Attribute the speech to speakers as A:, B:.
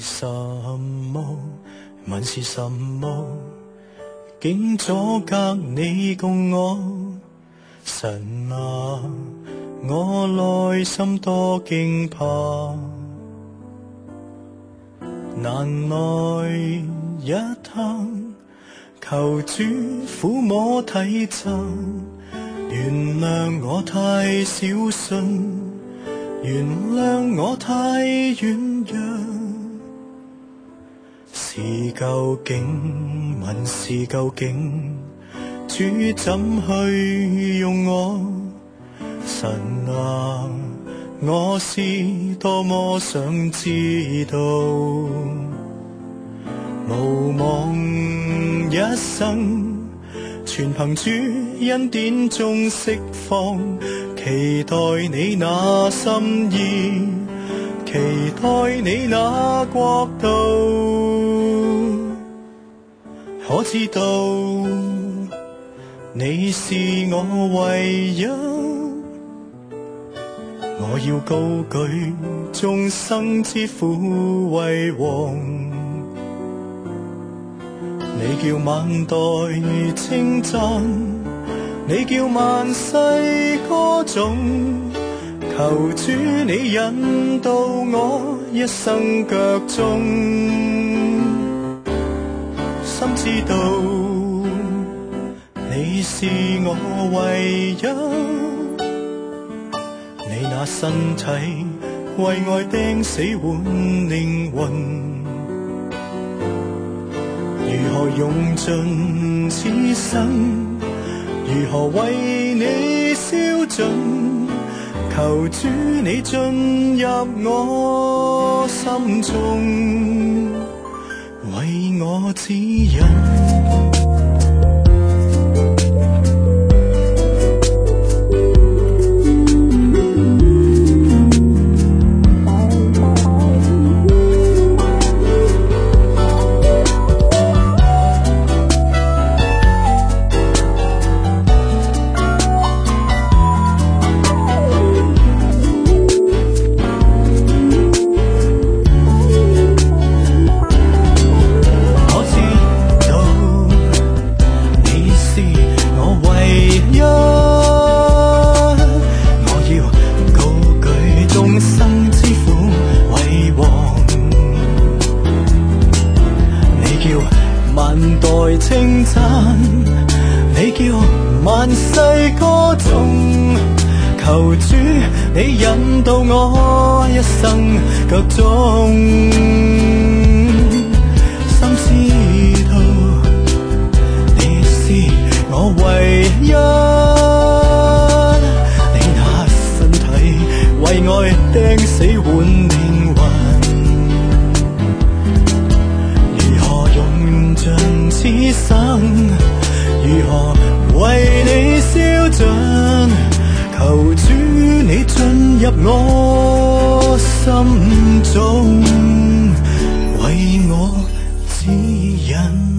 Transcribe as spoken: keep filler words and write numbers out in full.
A: 什麼？問是什麼？竟阻隔你共我？神啊，我內心多驚怕。難耐一刻，求主撫摸體側，原諒我太小信，原諒我太軟弱。是究竟，問是究竟，主怎去用我？神啊，我是多麼想知道，無望一生，全憑主恩典中釋放，期待你那心意，期待你那國度，可知道你是我唯一，我要高舉眾生之父為王。你叫萬代稱讚，你叫萬世歌頌，求主你引導我一生腳蹤，深知道你是我唯一，你那身體為愛釘死換靈魂，如何用盡此生，如何為你消盡，求主你進入我心中，為我指引。稱讚你叫萬世歌頌，求主你引導我一生腳蹤，深知道你是我唯一，你那身體為愛釘死換靈魂，如何用盡此生，如何為你消盡，求主你進入我心中，為我指引。